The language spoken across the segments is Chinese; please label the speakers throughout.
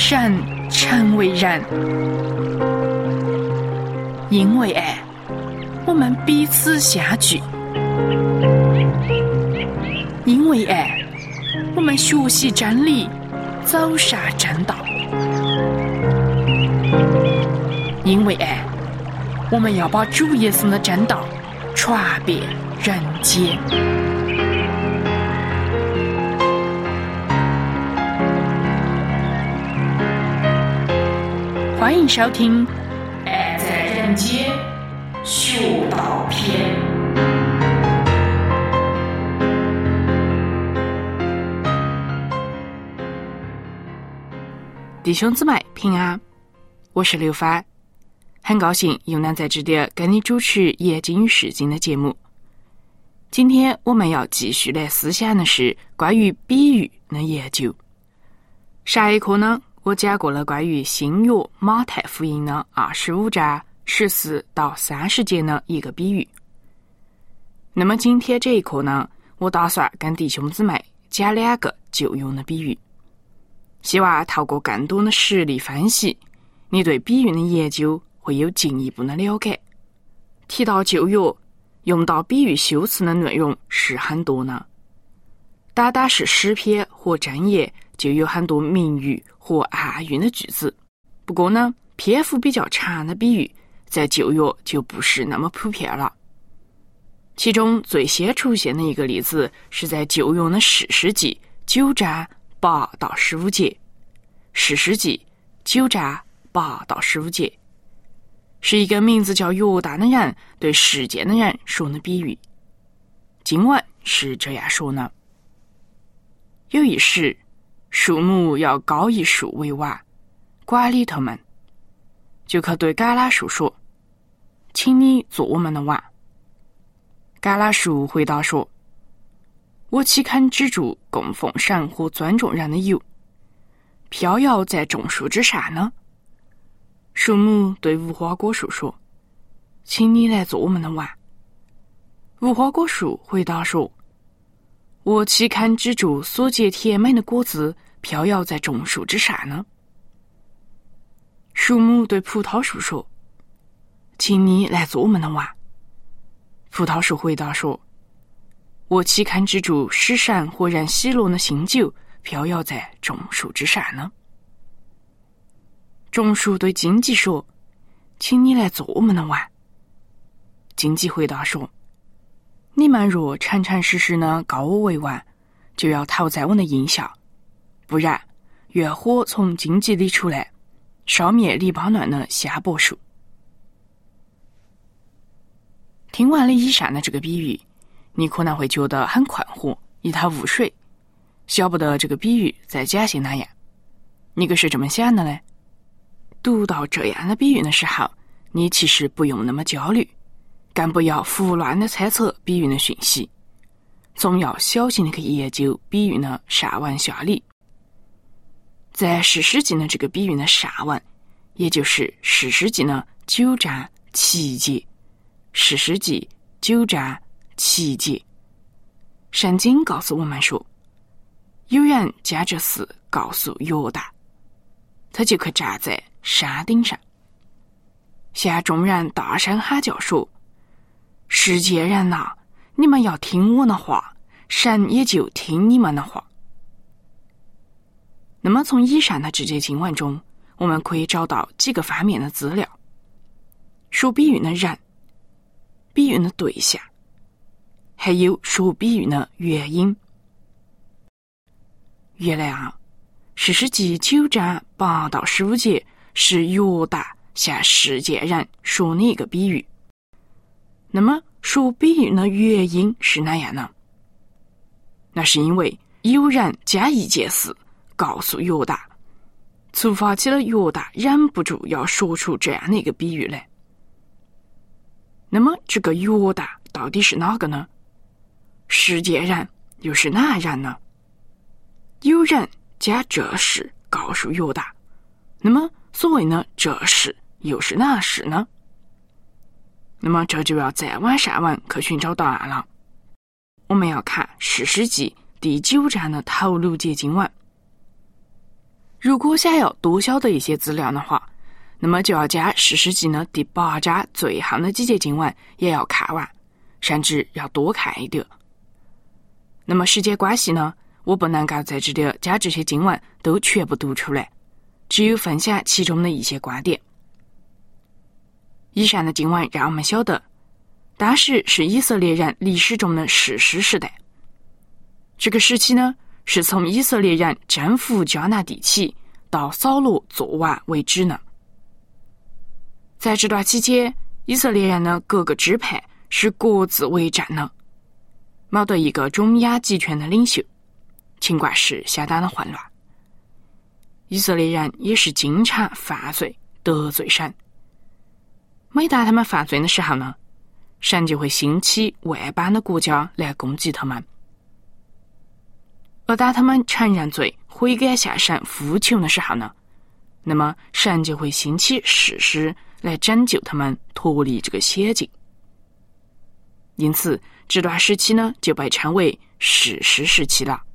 Speaker 1: 闪成为燃。因为爱，我们彼此相聚；因为爱，我们学习真理，走上正道；因为爱，我们要把主耶稣的真道传遍人间。欢迎收听《爱在人间学道篇》。弟兄姊妹平安，我是刘帆，很高兴又能在这里跟你主持研经与释经的节目。今天我们要继续来思想的是关于比喻的研究。上一课呢，我讲过了关于新约马太福音的25章14到30节的一个比喻。那么今天这一课呢，我打算跟弟兄姊妹讲2个旧约的比喻，希望透过更多的实例分析，你对比喻的研究会有进一步的了解。提到旧约，用到比喻修辞的内容是很多呢，单单是诗篇和箴言就有很多明喻和暗喻的句子。不过呢，篇幅比较长的比喻在旧约就不是那么普遍了。其中最先出现的一个例子是在旧约的士师记9章8到15节。士师记9章8到15节是一个名字叫约旦的人对世间的人说的比喻。经文是这样说的：有一时，树木要高一树为王，管理他们，就可对橄榄树说：请你做我们的王。橄榄树回答说：我岂肯止住供奉神和尊重人的油，飘摇在众树之上呢？树木对无花果树说：请你来做我们的王。无花果树回答说：我岂肯止住所结甜美的果子飘摇在众树之上呢？树木对葡萄树说：请你来做我们的王。葡萄树回答说：我岂肯止住使神和人喜乐的新酒飘摇在众树之上呢？众树对荆棘说：请你来做我们的王。荆棘回答说：你们若诚诚实实的告我为王，就要逃在我的荫下，不然愿火从荆棘里出来，烧灭黎巴嫩的香柏树。听完了以上的这个比喻，你可能会觉得很困惑，一头雾水，晓不得这个比喻在讲些哪样。你可是这么想的呢？读到这样的比喻的时候，你其实不用那么焦虑，更不要胡乱的猜测比喻的讯息，总要小心的去研究比喻的上文下理。在士师记的这个比喻的上文，也就是士师记的9章7节，士师记9章7节，圣经告诉我们说，有人将这事告诉约旦，他就去站在山顶上，向众人大声喊叫说：世界人哪，你们要听我的话，神也就听你们的话。那么从以上的这些经文中，我们可以找到几个方面的资料，说比喻的人、比喻的对象，还有说比喻的原因。原来士师记9章8到15节是约旦向世界人说的一个比喻。那么说比喻的原因是哪样呢？那是因为有人将一件事告诉约旦，触发起了约旦忍不住要说出这样的一个比喻来。那么这个约旦到底是哪个呢？世界人又是哪人呢？有人将这事告诉约旦，那么所谓的这事又是哪事呢？那么这就要再往上文去寻找答案了。我们要看士师记第9章的头6节经文： 如果想要多晓得一些资料的话，那么就要将《士师记》的第8章最后的几节经文也要看完，甚至要多看一点。那么时间关系呢，我不能够在这里将这些经文都全部读出来，只有分享其中的一些观点。以上的经文让我们晓得，当时是以色列人历史中的士师时代。这个时期呢，是从以色列人征服迦南地起到扫罗做王为止呢。在这段期间，以色列人的各个支派是各自为战呢，没得一个中央集权的领袖，情况是相当的混乱。以色列人也是经常犯罪得罪神，每当他们犯罪的时候呢，神就会兴起外邦的国家来攻击他们。而当他们承认罪、悔改向神呼求的时候呢，那么神就会兴起士师来拯救他们脱离这个险境。因此这段时期呢，就被称为士师时期了。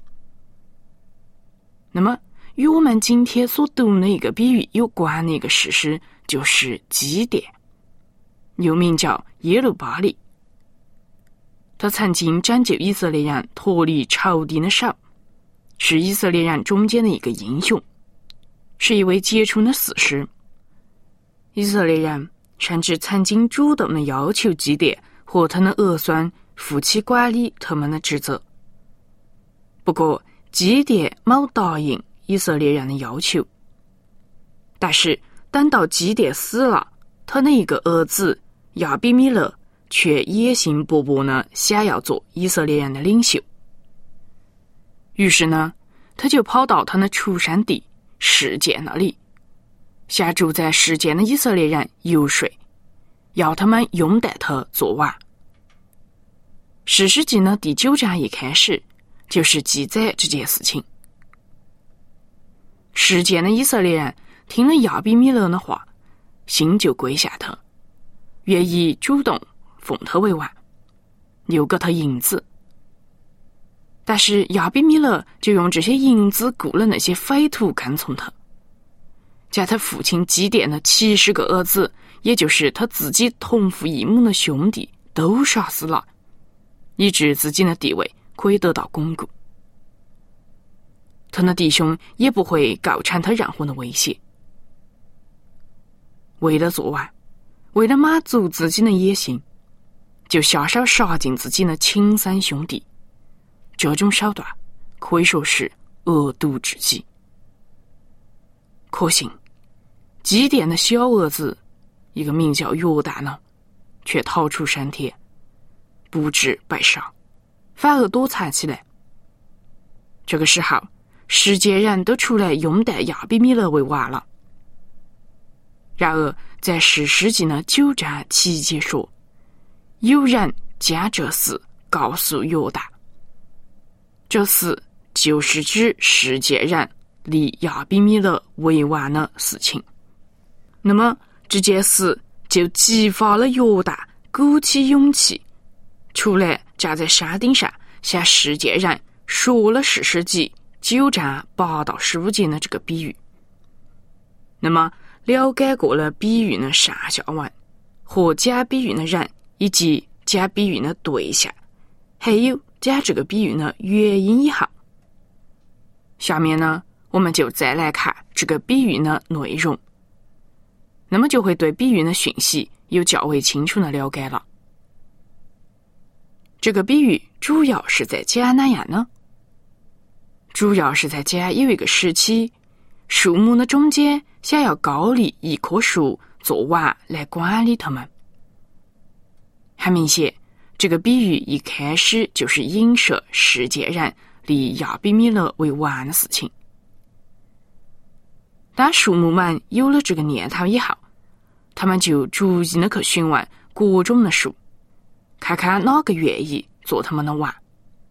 Speaker 1: 那么与我们今天所读的一个比喻有关的一个士师，就是基甸，又名叫耶路巴力。他曾经拯救以色列人脱离仇敌的手，是以色列人中间的一个英雄，是一位杰出的士师。以色列人甚至曾经主动的要求基甸和他的儿孙负起管理他们的职责。不过基甸没答应以色列人的要求，但是等到基甸死了，他的一个儿子亚比米勒却野心勃勃地想要做以色列人的领袖。于是呢，他就跑到他的出生地示剑那里，向住在示剑的以色列人游说，要他们拥戴他做王。士师记的第9章一开始就是记载这件事情。示剑的以色列人听了亚比米勒的话，心就归向他，愿意主动封他为王，又给他银子。但是亚比米勒就用这些银子雇了那些匪徒跟从他，将他父亲基甸的70个儿子，也就是他自己同父异母的兄弟都杀死了，以致自己的地位可以得到巩固。他的弟兄也不会构成他任何的威胁。为了做王，为了满足自己的野心，就下手杀尽自己的亲生兄弟。这种手段可以说是恶毒至极。可惜基甸的小儿子一个名叫约旦呢，却逃出升天，不致被杀，反而躲藏起来。这个时候世界人都出来拥戴亚比米勒为王了。然而在士师记的9章7节说，有人将这事告诉约旦，这事就是指世界人立亚比米勒为王的事情。那么这件事就激发了约旦鼓起勇气，出来站在山顶上，向世界人说了士师记9章8到15节的这个比喻。那么了解过了比喻的上下文和讲比喻的人，以及讲比喻的对象，还有讲这个比喻的原因以后，下面呢，我们就再来看这个比喻的内容，那么就会对比喻的讯息有较为清楚的了解了。这个比喻主要是在讲哪样呢？主要是在讲有一个时期，树木的中间想要高立一棵树做王来管理他们。很明显，这个比喻一开始就是影射世界人立亚比米勒为王的事情。当树木们有了这个念头以后，他们就逐一的去询问各种的树，看看哪个愿意做他们的王。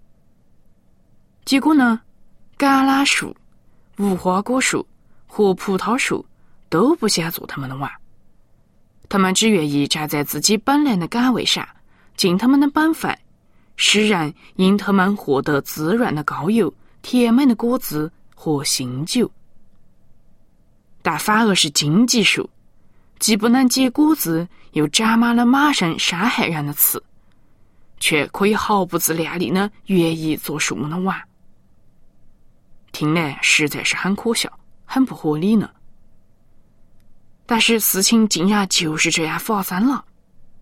Speaker 1: 结果呢，橄榄树、无花果树和葡萄树都不想做他们的王，他们只愿意站在自己本来的岗位上，尽他们的本分，使人因他们获得滋润的膏油、甜美的果子和新酒。 但反而是荆棘树，既不能结果子，又长满了马上伤害人的刺，却可以毫不自量力的愿意做树木的玩。听来实在是很可笑，很不合理呢。但是事情竟然就是这样发生了。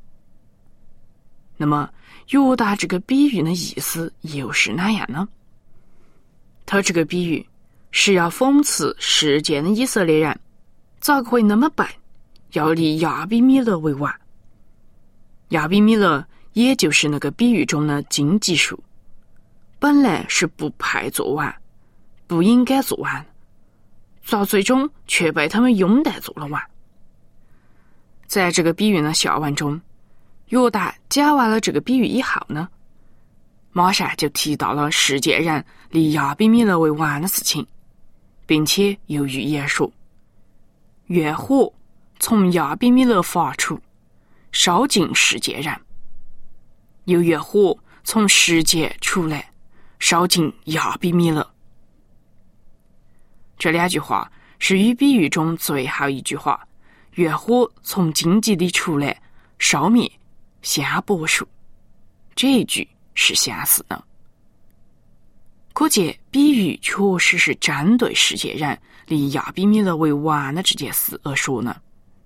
Speaker 1: 那么约达这个比喻的意思又是哪样呢？他这个比喻是要讽刺世间的以色列人咋会那么笨，要立亚比米勒为王。亚比米勒也就是那个比喻中的荆棘树，本来是不配做王，不应该做王，到最终却被他们拥戴做了王。在这个比喻的下文中，约达讲完了这个比喻以后呢，马上就提到了世界人立亚比米勒为王的事情，并且又预言说，愿火从亚比米勒发出，烧尽世界人，又愿火从世界出来，烧尽亚比米勒。这两句话是与比喻中最后一句话愿火从荆棘里出来，烧灭香柏树这一句是相似的。可见比喻确实是针对世界人立亚比米勒为王的这件事而说呢。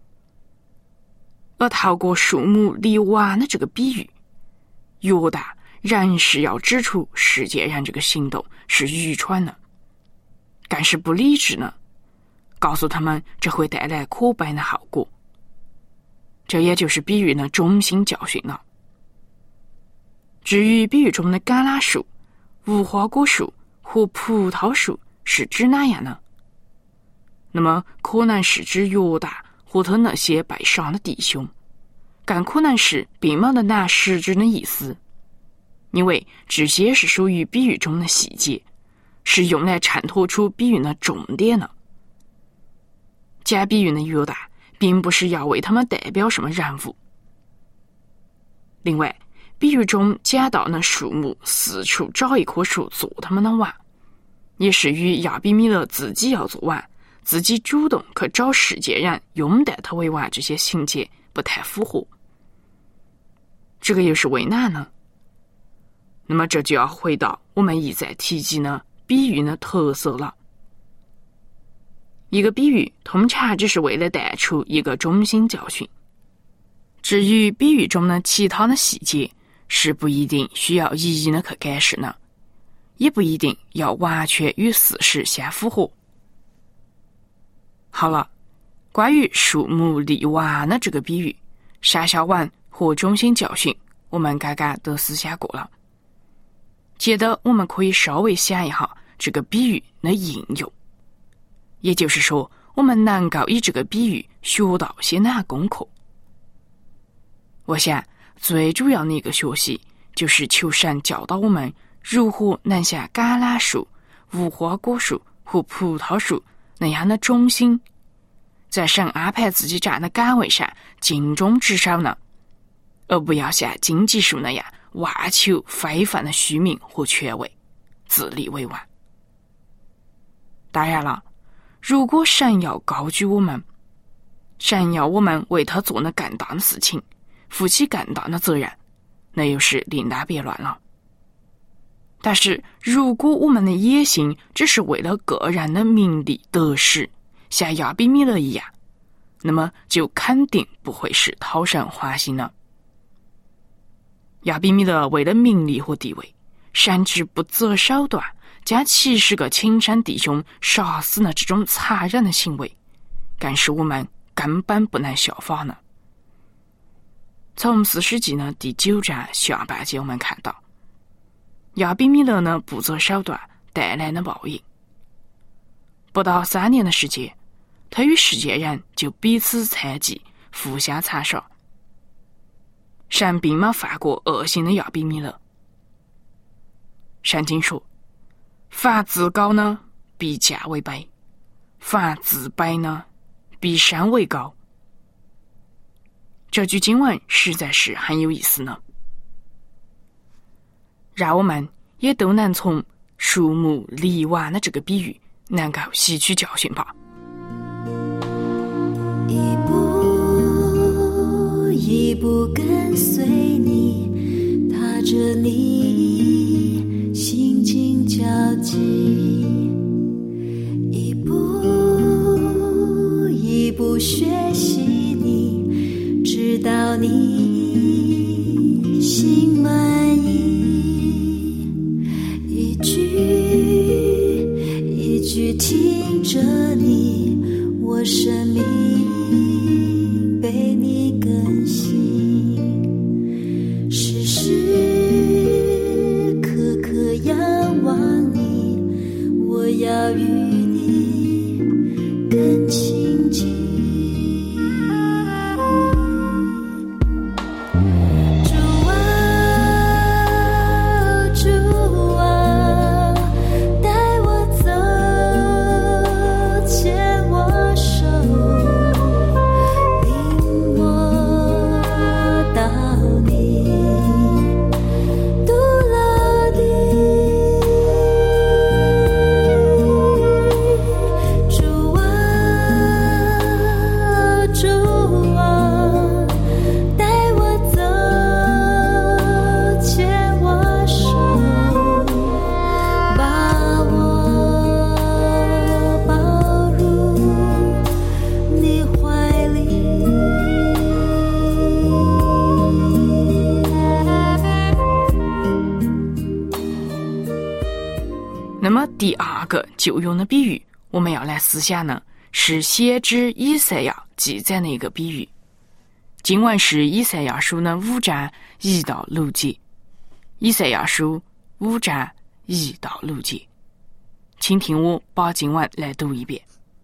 Speaker 1: 而透过树木立王的这个比喻，约达仍是要指出世界人这个行动是愚蠢的，更是不理智呢，告诉他们这会带来可悲的后果。这也就是比喻的中心教训了。至于比喻中的橄榄树、无花果树和葡萄树是指哪样呢？那么可能是指约达和他那些被杀的弟兄，更可能是并没得拿实质的意思，因为这些是属于比喻中的细节，是用来衬托出比喻的重点的。讲比喻的约达并不是要为他们代表什么人物。另外，比喻中讲到的树木四处找一棵树做他们的王，也是与亚比米勒自己要做王，自己主动去找世界人拥戴他为王这些情节不太符合。这个又是为哪呢？那么这就要回到我们一再提及的比喻的特色了。一个比喻通常只是为了带出一个中心教训，至于比喻中的其他的细节是不一定需要一一的去解释呢，也不一定要完全与事实相符合。好了，关于树木立王的这个比喻，上下文和中心教训我们刚刚都思想过了，接着我们可以稍微想一下这个比喻的应用，也就是说我们能够以这个比喻学到些哪功课。我想最主要的一个学习就是求神教导我们如何能像橄榄树、无花果树和葡萄树那样的忠心，在神安排自己站的岗位上尽忠职守呢，而不要像荆棘树那样妄求非凡的虚名和权位，自立为王。当然了，如果神要高举我们，神要我们为他做那更大的事情，负起更大的责任，那又是另当别论了。但是如果我们的野心只是为了个人的名利得失，像亚比米勒一样，那么就肯定不会是讨神欢心了。亚比米勒为了名利和地位，甚至不择手段将70个亲生弟兄杀死的这种残忍的行为，更是我们根本不能效法呢。从4世纪的第9章下半节我们看到，亚比米勒呢不择手段带来的报应。不到3年的时间，他与世界人就彼此猜忌，互相残杀。神并没放过恶行的亚比米勒。圣经说，凡自高呢，必降为卑；凡自卑呢，必升为高。这句经文实在是很有意思呢，让我们也都能从树木立王的这个比喻能够吸取教训吧。
Speaker 2: 一步跟随你，踏着你心经交集，一步一步学习你，直到你心满意，一句一句听着你，我生命被你更新，时时刻刻仰望你，我要与你更亲近。
Speaker 1: 那么第二个旧用的比喻，我们要来思想呢，是先知以赛亚记载的一个比喻。经文是以赛亚书的5章1到6节，以赛亚书5章1到6节，请听我把经文来读一遍。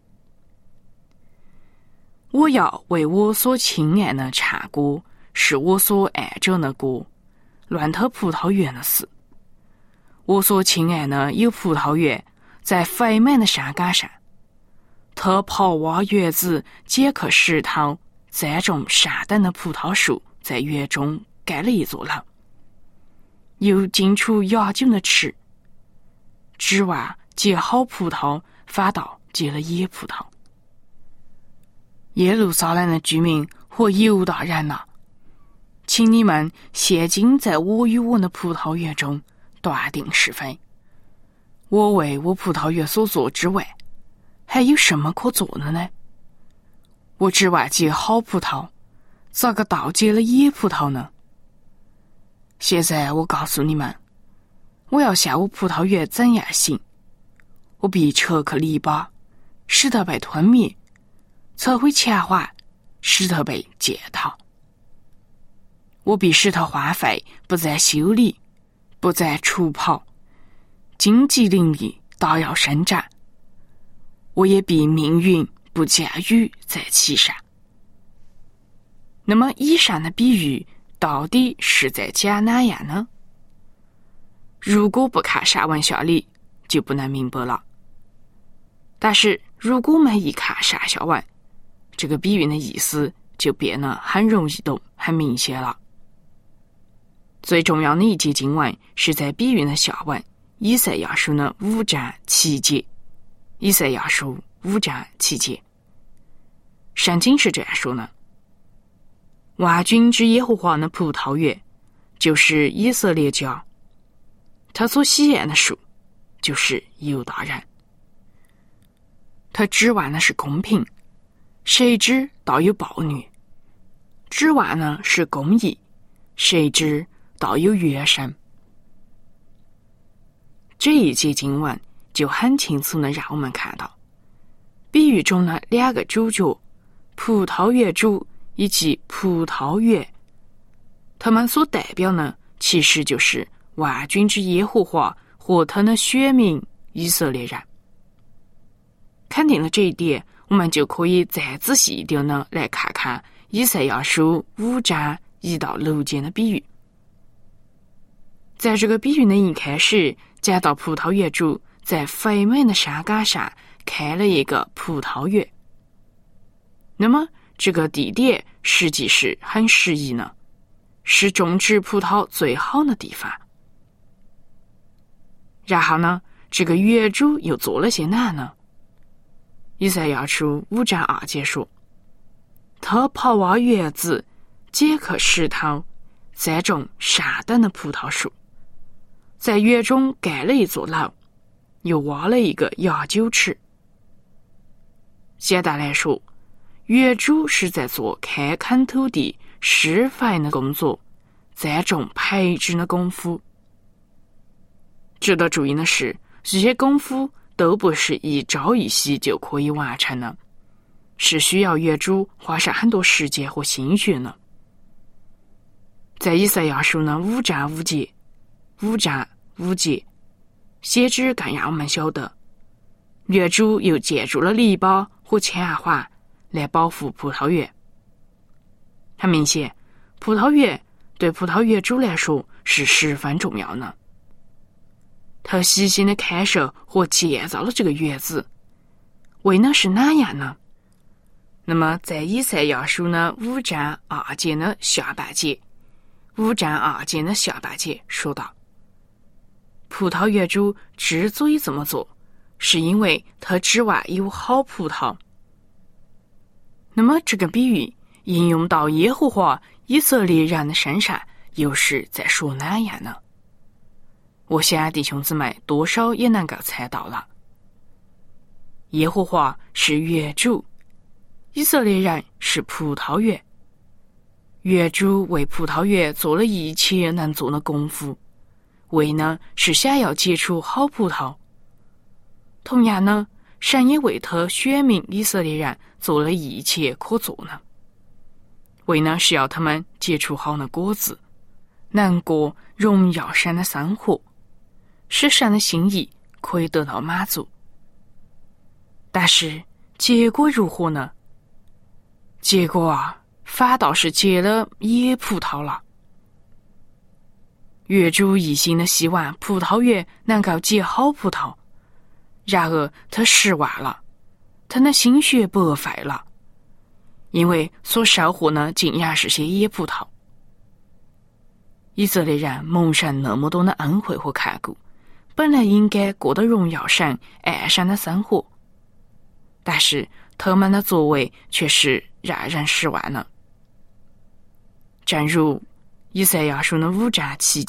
Speaker 1: 我要为我所亲爱的唱歌，是我所爱着的歌，乱特葡萄园的事。我所亲爱的有葡萄园，在肥美的山岗上，他刨挖园子，解开石头，栽种上等的葡萄树，在园中盖了一座楼，又进出雅酒的池，指望结好葡萄，反倒结了野葡萄。耶路撒冷的居民和犹大人哪，请你们现今在我与我的葡萄园中断定是非。我为我葡萄园所做之外，还有什么可做的呢？我指望结好葡萄，咋个倒结了野葡萄呢？现在我告诉你们，我要向我葡萄园怎样行？我必拆开篱笆，使它被吞灭，拆毁墙环，使它被践踏。我必使它荒废，不再修理，不再除刨，荆棘林立，大要生长。我也必命运不降雨在其上。那么以上的比喻到底是在讲哪样呢？如果不看上文下理，就不能明白了。但是如果我们一看上下文，这个比喻的意思就变得很容易懂，很明显了。最重要的一节经文是在比喻的下文，以赛亚书的5章7节。以赛亚书5章7节，圣经是这样说的：万军之耶和华的葡萄园，就是以色列家，他所喜爱的树，就是犹大人。他指望的是公平，谁知道有暴虐；指望的是公义，谁知道有怨声。这一节经文就很清楚地让我们看到，比喻中的两个主角，葡萄园主以及葡萄园，他们所代表呢，其实就是万军之耶和华和他的选民以色列人。肯定了这一点，我们就可以再仔细一点呢来看看以赛亚书5章1到6节的比喻。在这个比喻的一开始，讲到葡萄园主在肥美的山岗上开了一个葡萄园。那么这个地点实际是很适宜呢，是种植葡萄最好的地方。然后呢，这个园主又做了些哪呢？以赛亚书5章2节说，他刨挖园子， 解渴石头，栽种上等的葡萄树，在园中盖了一座楼，又挖了一个压酒池。简单来说，园主是在做开垦土地、施肥的工作，栽种培植的功夫。值得注意的是，这些功夫都不是一朝一夕就可以完成的，是需要园主花上很多时间和心血呢。在以赛亚书的5章5节，5章5节，先知更让我们晓得，园主又建筑了篱笆和墙环来保护葡萄园。很明显，葡萄园对葡萄园主来说是十分重要的。他细心的看守和建造了这个园子，为的是哪样呢？那么在以赛亚书的5章2节的下半节，5章2节的下半节说道，葡萄园主之所以这么做，是因为他指望有好葡萄。那么这个比喻应用到耶和华以色列人的身上，又是在说哪样呢？我想弟兄姊妹多少也能够猜到了。耶和华是园主，以色列人是葡萄园。园主为葡萄园做了一切能做的功夫，为呢是想要结出好葡萄。同样呢，神也为他选民以色列人做了一切可做的，为呢是要他们结出好的果子，能过荣耀神的生活，使神的心意可以得到满足。但是结果如何呢？结果反倒是结了野葡萄了。园主一心的希望葡萄园能够结好葡萄，然而他失望了，他的心血白费了，因为所收获的竟然是些野葡萄。以色列人蒙神那么多的恩惠和看顾，本来应该过得荣耀神、爱神的生活，但是他们的作为却是让人失望了。正如以赛亚书的5章7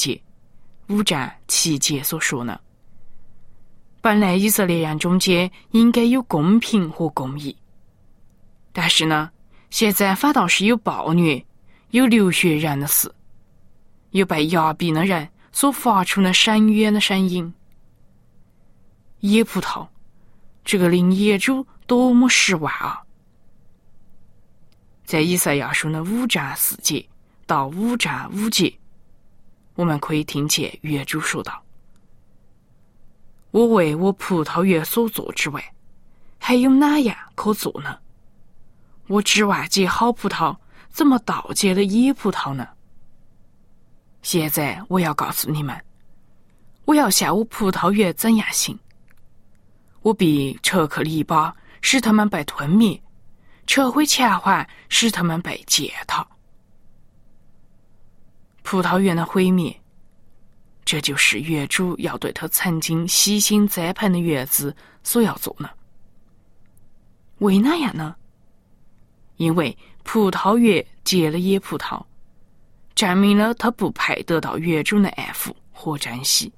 Speaker 1: 节所说的，本来以色列人中间应该有公平和公义，但是呢，现在反倒是有暴虐、有流血人的事，有被压逼的人所发出的深远的声音。野葡萄，这个令业主多么失望啊！在以赛亚书的5章4节到5章5节，我们可以听见园主说道，我为我葡萄园所做之外，还有哪样可做呢？我指望结好葡萄，怎么倒结了野葡萄呢？现在我要告诉你们，我要向我葡萄园怎样行？我必撤去篱笆，使他们被吞灭，撤回墙环，使他们被践踏。葡萄园的毁灭，这就是园主要对他曾经悉心栽培的园子所要做的。为哪样呢？因为葡萄园结了野葡萄，证明了他不配得到园主的爱抚和珍惜。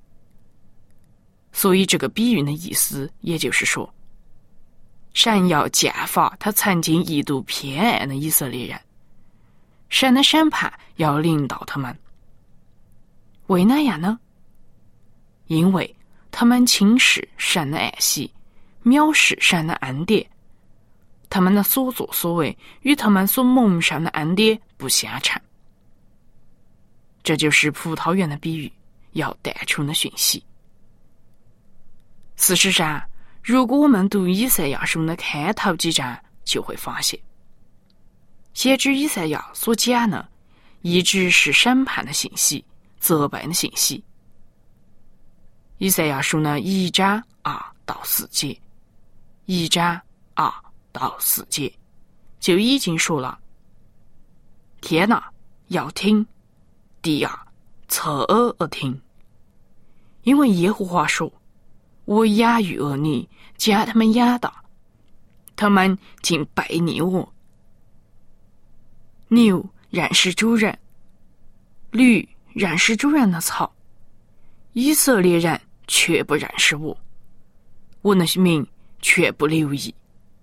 Speaker 1: 所以这个比喻的意思也就是说，神要降罚他曾经一度偏爱的以色列人，神的审判要临到他们。为哪样呢？因为他们轻视神的爱惜，藐视神的恩典，他们的所作所为与他们所蒙上的恩典不相称。这就是葡萄园的比喻要带出的讯息。事实上，如果我们读以赛亚书的开头几章，就会发现，先知以赛亚所讲的一直是审判的信息、责备的信息。以赛亚书的1章2到4节，1章2到4节就已经说了：天哪，要听；地啊，侧耳而听。因为耶和华说，我养育儿女，将他们养大，他们竟背逆我。牛染是主人，驴染是主人的草，以色列人却不认识我，我的名却不留意。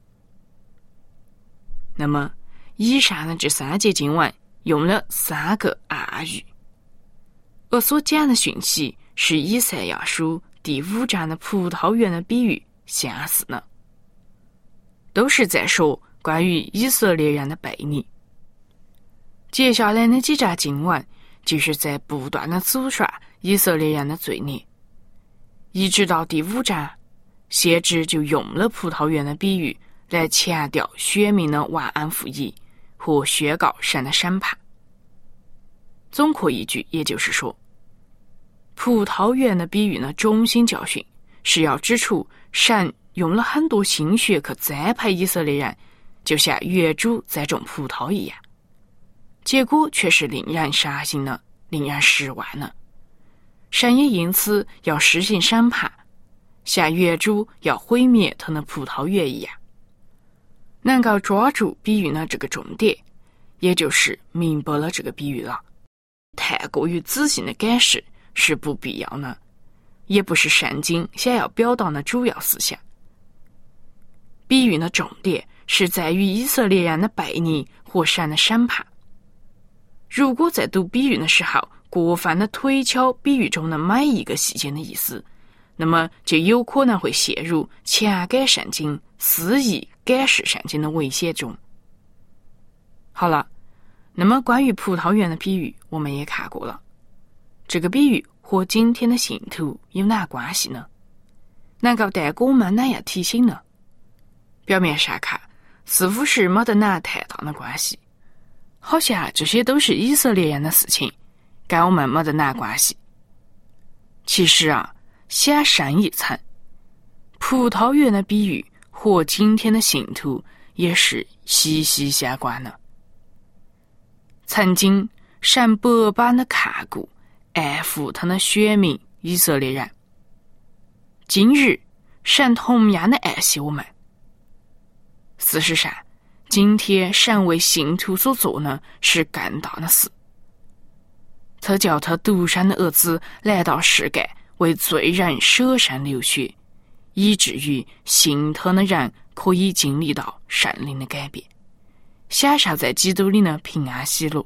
Speaker 1: 那么以上的这3节经文用了3个暗语，而所讲的讯息是以赛亚书第5章的葡萄园的比喻相似呢，都是在说关于以色列人的悖逆。接下来的几章经文就是在不断的主刷以色列人的罪孽，一直到第5章，先知就用了葡萄园的比喻来强调选民的忘恩负义和宣告神的审判。总括一句，也就是说，葡萄园的比喻的中心教训是要指出神用了很多心血去栽培以色列人，就像园主栽种葡萄一样，结果却是令人伤心的，令人失望的。神也因此要施行审判，像园主要毁灭他的葡萄园一样。能够抓住比喻的这个重点，也就是明白了这个比喻了。太过于仔细的解释是不必要的，也不是圣经想要表达的主要思想。比喻的重点是在于以色列人的悖逆和神的审判。如果在读比喻的时候过分的推敲比喻中的每一个细节的意思，那么就有可能会陷入强改圣经、肆意解释圣经的危险中。好了，那么关于葡萄园的比喻我们也看过了，这个比喻和今天的信徒有哪关系呢？能够带给我们哪样提醒呢？表面上看似乎是没得哪太大的关系，好像这些都是以色列人的事情，跟我们没得哪关系。其实啊，想深一层，葡萄园的比喻和今天的信徒也是息息相关的。曾经神百般的看顾爱护他的选民以色列人，今日神同样的爱惜我们。事实上，今天神为信徒所做的是更大的事，他叫他独生的儿子来到世界，为罪人舍身流血，以至于信他的人可以经历到圣灵的改变，享受在基督里的平安喜乐。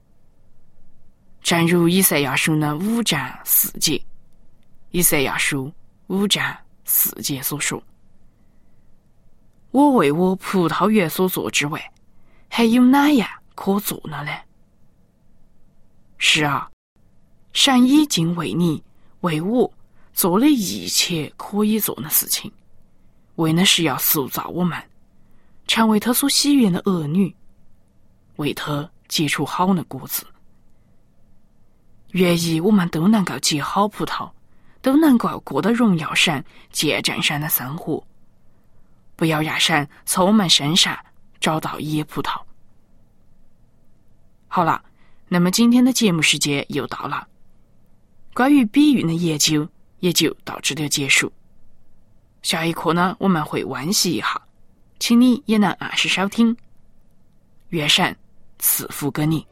Speaker 1: 正如以赛亚书的5章4节，以赛亚书5章4节所说，我为我葡萄园所做之外，还有哪样可做的呢？是啊，神已经为你为我做了一切可以做的事情，为的是要塑造我们成为他所喜悦的儿女，为他结出好的果子。愿意我们都能够结好葡萄，都能够过得荣耀神、见证神的生活，不要让神从我们身上找到野葡萄。好了，那么今天的节目时间又到了，关于比喻的研究也就到这里结束。下一课呢，我们会温习一下，请你也能按时收听。愿神赐福给你。